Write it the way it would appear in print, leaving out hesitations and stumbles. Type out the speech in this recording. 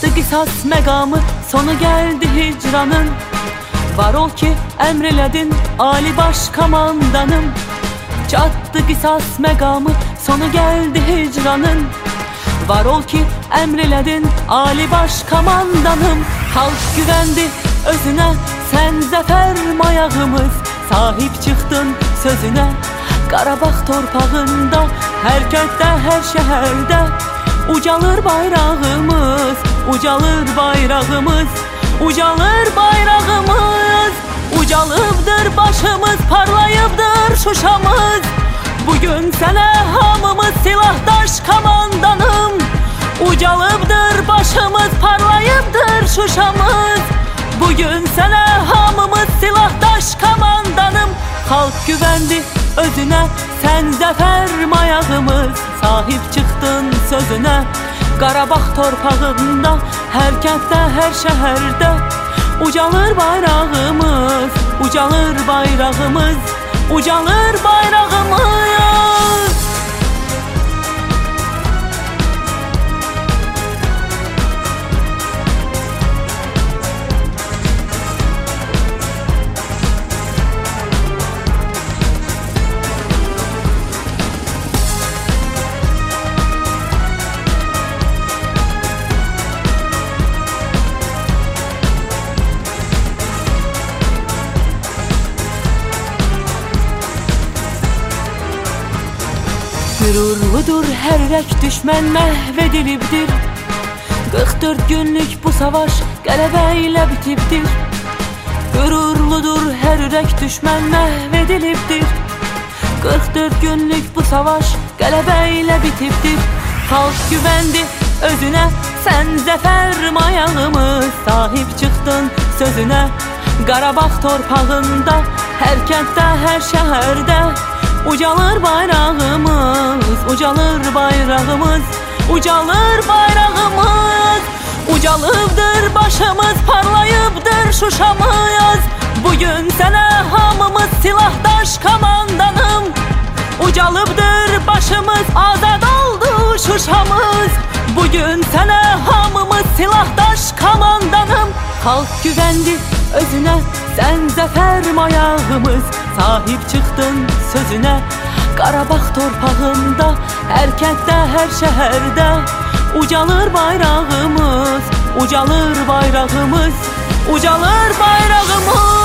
Çatdı qisas məqamı, sonu gəldi hicranın. Var ol ki, əmr elədin, Ali Baş Komandanım. Çatdı qisas məqamı, sonu gəldi hicranın. Var ol ki, əmr elədin, Ali Baş Komandanım. Xalq güvəndi özünə, sən zəfər mayağımız. Sahib çıxdın sözünə, Qarabağ torpağında, hər kənddə, hər şəhərdə ucalır bayrağımız, ucalır bayrağımız, ucalır bayrağımız. Ucalıbdır başımız, parlayıbdır Şuşamız. Bugün sənə hamımız silahdaş komandanım. Ucalıbdır başımız, parlayıbdır Şuşamız. Bugün sənə hamımız silahdaş komandanım. Xalq güvəndi özünə, sən zəfər mayağımız. Sahib çıxdın sözünə, Qarabağ torpağında, hər kənddə, hər şəhərdə ucalır bayrağımız, ucalır bayrağımız, ucalır bayrağımız. Qürurludur hər ürək, düşmən məhv edilibdir. 44 günlük bu savaş qələbə ilə bitibdir. Qürurludur hər ürək, düşmən məhv edilibdir. 44 günlük bu savaş qələbə ilə bitibdir. Xalq güvəndi özünə, sən zəfər mayağımız. Sahib çıxdın sözünə, Qarabağ torpağında, hər kənddə, hər şəhərdə ucalır bayrağımız, ucalır bayrağımız, ucalır bayrağımız. Ucalıbdır başımız, parlayıbdır Şuşamız. Bugün sənə hamımız silahdaş komandanım. Ucalıbdır başımız, azad oldu Şuşamız. Bugün sənə hamımız silahdaş komandanım. Xalq güvəndi özünə, sən zəfər mayağımız. Sahib çıxdın sözünə, Qarabağ torpağında, hər kənddə, hər şəhərdə ucalır bayrağımız, ucalır bayrağımız, ucalır bayrağımız.